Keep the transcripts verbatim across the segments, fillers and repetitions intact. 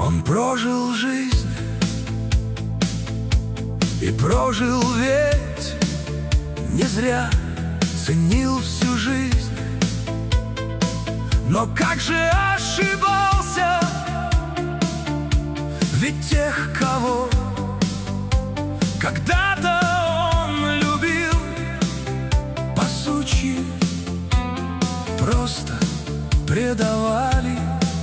Он прожил жизнь и прожил ведь не зря, ценил всю жизнь. Но как же ошибался, ведь тех, кого когда-то он любил, по сути, просто предавали.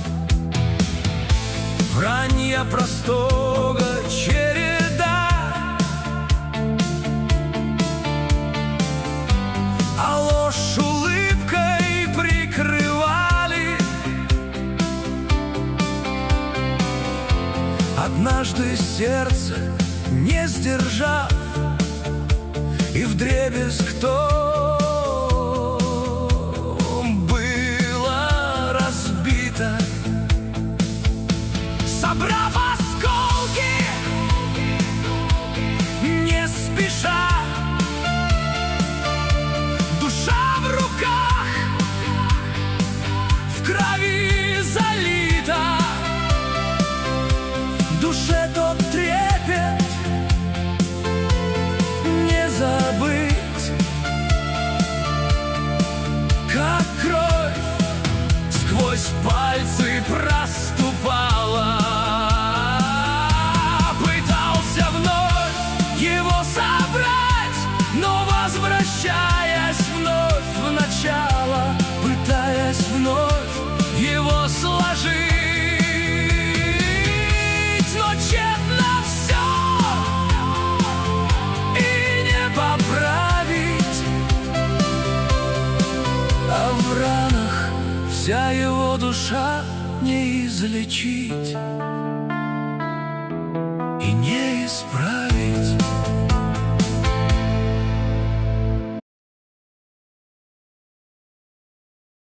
Вранья простого череда, а ложь улыбкой прикрывали. Однажды сердце не сдержав, и вдребезг кто собрав осколки, не спеша, душа в руках, в крови залита. Душе тот трепет не забыть, как кровь сквозь пальцы проступала. Возвращаясь вновь в начало, пытаясь вновь его сложить, но тщетно все, и не поправить, а в ранах вся его душа не излечить, и не